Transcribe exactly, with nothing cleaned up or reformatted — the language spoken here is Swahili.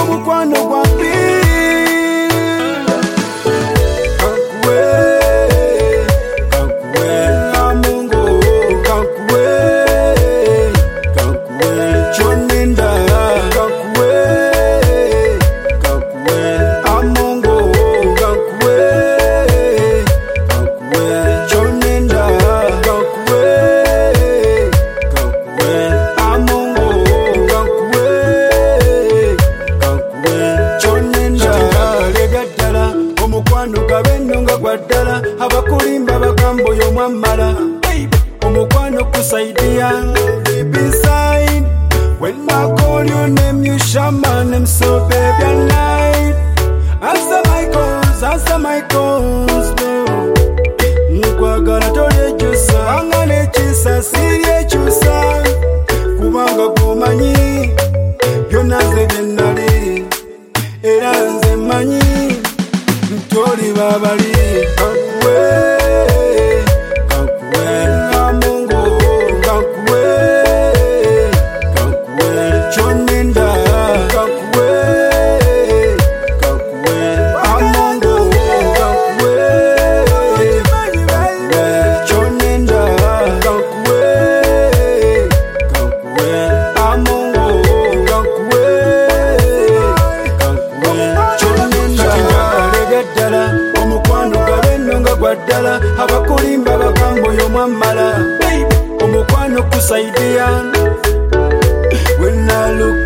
omukwano gwa mpira abakulimba bagambo yo mwamala omukwano kusaidia deep inside. When I call your name you shout my name, so baby at night answer my calls, answer my calls no nkwagala tolejusa angane chisa sirye chusa kubanga kumanyi byonna nze byenali era nze manyi ntoli babali abakulimba bagambo yo mwamala omukwano kusaidia. When I look